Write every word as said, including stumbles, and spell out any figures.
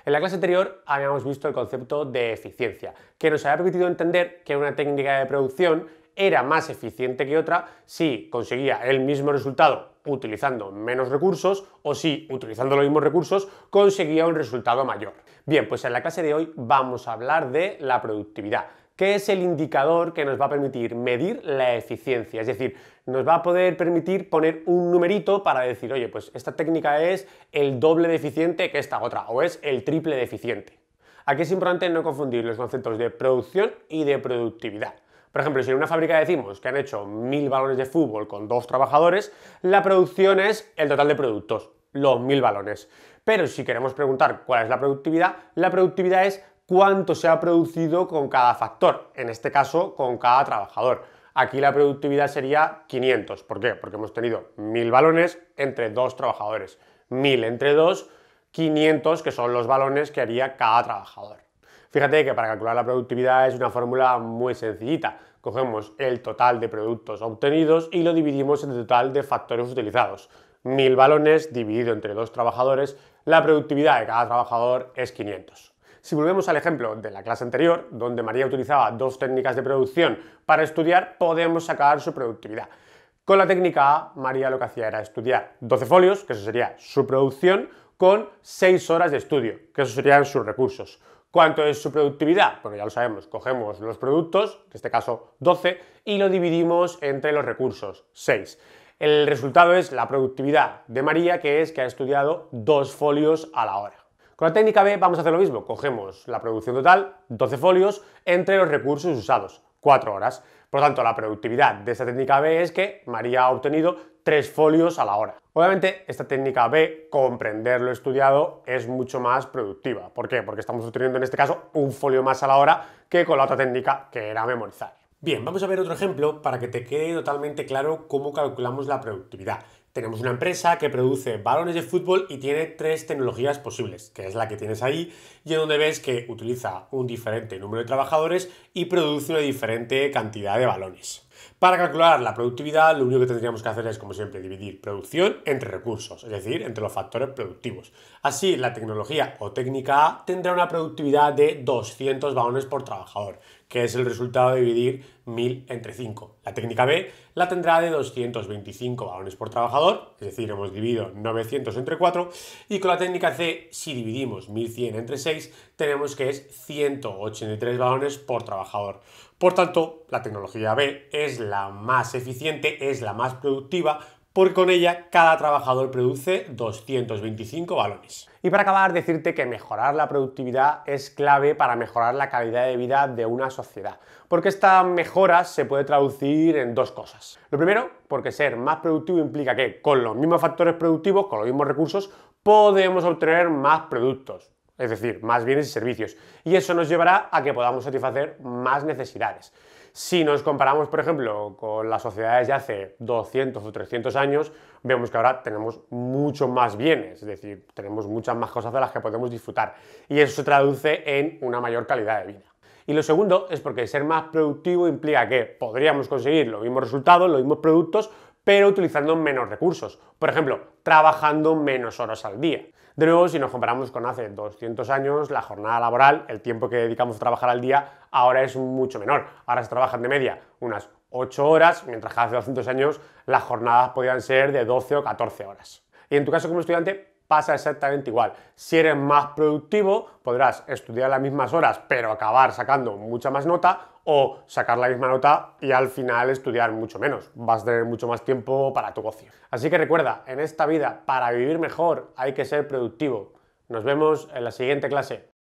En la clase anterior habíamos visto el concepto de eficiencia, que nos había permitido entender que una técnica de producción era más eficiente que otra si conseguía el mismo resultado utilizando menos recursos o si, utilizando los mismos recursos, conseguía un resultado mayor. Bien, pues en la clase de hoy vamos a hablar de la productividad, que es el indicador que nos va a permitir medir la eficiencia, es decir, nos va a poder permitir poner un numerito para decir, oye, pues esta técnica es el doble de eficiente que esta otra, o es el triple de eficiente. Aquí es importante no confundir los conceptos de producción y de productividad. Por ejemplo, si en una fábrica decimos que han hecho mil balones de fútbol con dos trabajadores, la producción es el total de productos, los mil balones. Pero si queremos preguntar cuál es la productividad, la productividad es cuánto se ha producido con cada factor, en este caso con cada trabajador. Aquí la productividad sería quinientos. ¿Por qué? Porque hemos tenido mil balones entre dos trabajadores. mil entre dos, quinientos, que son los balones que haría cada trabajador. Fíjate que para calcular la productividad es una fórmula muy sencillita. Cogemos el total de productos obtenidos y lo dividimos entre el total de factores utilizados. mil balones dividido entre dos trabajadores, la productividad de cada trabajador es quinientos. Si volvemos al ejemplo de la clase anterior, donde María utilizaba dos técnicas de producción para estudiar, podemos sacar su productividad. Con la técnica A, María lo que hacía era estudiar doce folios, que eso sería su producción, con seis horas de estudio, que eso serían sus recursos. ¿Cuánto es su productividad? Bueno, ya lo sabemos, cogemos los productos, en este caso doce, y lo dividimos entre los recursos, seis. El resultado es la productividad de María, que es que ha estudiado dos folios a la hora. Con la técnica B vamos a hacer lo mismo, cogemos la producción total, doce folios, entre los recursos usados, cuatro horas. Por lo tanto, la productividad de esta técnica B es que María ha obtenido tres folios a la hora. Obviamente, esta técnica B, comprender lo estudiado, es mucho más productiva. ¿Por qué? Porque estamos obteniendo en este caso un folio más a la hora que con la otra técnica, que era memorizar. Bien, vamos a ver otro ejemplo para que te quede totalmente claro cómo calculamos la productividad. Tenemos una empresa que produce balones de fútbol y tiene tres tecnologías posibles, que es la que tienes ahí, y en donde ves que utiliza un diferente número de trabajadores y produce una diferente cantidad de balones. Para calcular la productividad, lo único que tendríamos que hacer es, como siempre, dividir producción entre recursos, es decir, entre los factores productivos. Así, la tecnología o técnica A tendrá una productividad de doscientos balones por trabajador, que es el resultado de dividir mil entre cinco. La técnica B la tendrá de doscientos veinticinco balones por trabajador, es decir, hemos dividido novecientos entre cuatro, y con la técnica C, si dividimos mil cien entre seis, tenemos que es ciento ochenta y tres balones por trabajador. Por tanto, la tecnología B es la más eficiente, es la más productiva, porque con ella cada trabajador produce doscientos veinticinco balones. Y para acabar, decirte que mejorar la productividad es clave para mejorar la calidad de vida de una sociedad, porque esta mejora se puede traducir en dos cosas. Lo primero, porque ser más productivo implica que con los mismos factores productivos, con los mismos recursos, podemos obtener más productos, es decir, más bienes y servicios, y eso nos llevará a que podamos satisfacer más necesidades. Si nos comparamos, por ejemplo, con las sociedades de hace doscientos o trescientos años, vemos que ahora tenemos muchos más bienes, es decir, tenemos muchas más cosas de las que podemos disfrutar, y eso se traduce en una mayor calidad de vida. Y lo segundo es porque ser más productivo implica que podríamos conseguir los mismos resultados, los mismos productos, pero utilizando menos recursos. Por ejemplo, trabajando menos horas al día. De nuevo, si nos comparamos con hace doscientos años, la jornada laboral, el tiempo que dedicamos a trabajar al día, ahora es mucho menor. Ahora se trabajan de media unas ocho horas, mientras que hace doscientos años las jornadas podían ser de doce o catorce horas. Y en tu caso como estudiante pasa exactamente igual. Si eres más productivo, podrás estudiar las mismas horas, pero acabar sacando mucha más nota, o sacar la misma nota y al final estudiar mucho menos. Vas a tener mucho más tiempo para tu ocio. Así que recuerda, en esta vida, para vivir mejor hay que ser productivo. Nos vemos en la siguiente clase.